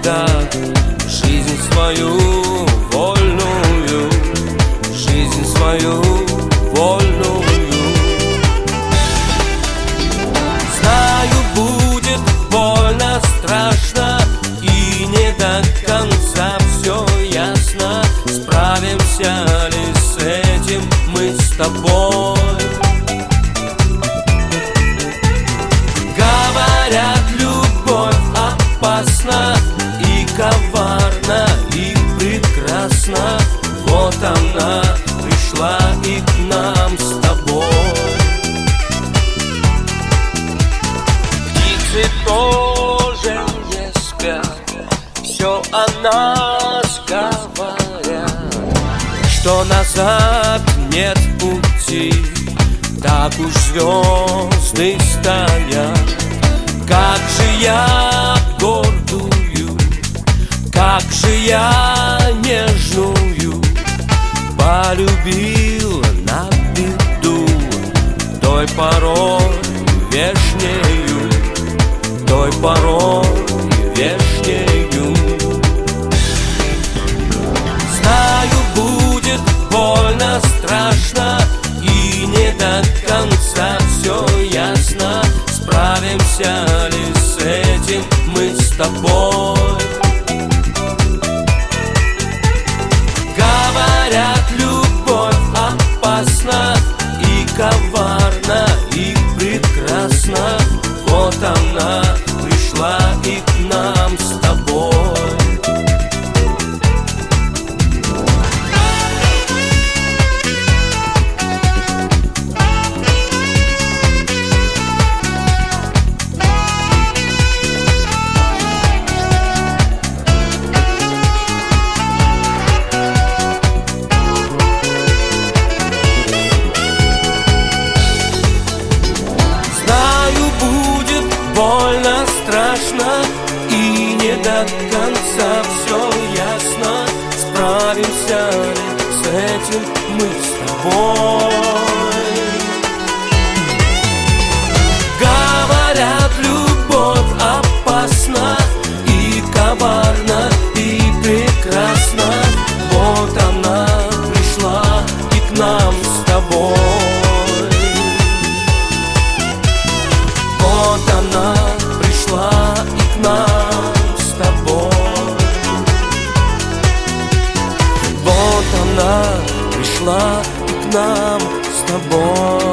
всегда жизнь свою вольную, жизнь свою вольную. Знаю, будет больно, страшно и не до конца все ясно. Справимся ли с этим мы с тобой? Говорят, любовь опасна и коварна, и прекрасна. Вот она пришла и к нам с тобой. Птицы тоже не спят, все о нас говорят, что назад нет пути, так уж звезды стоят. Как же я гордую, как же я нежную полюбил на беду, той порой вешнею, той порой вешнею. Знаю, будет больно, страшно и не до конца все ясно. Справимся ли с этим мы с тобой? Говорят, любовь опасна и коварна, и прекрасна. Вот она пришла и к нам с тобой. Больно, страшно и не до конца все ясно. Справимся ли с этим мы с тобой? Говорят, любовь опасна и коварна, и прекрасна. Вот она пришла и к нам с тобой. Вот она пришла и к нам с тобой. Вот она пришла и к нам с тобой.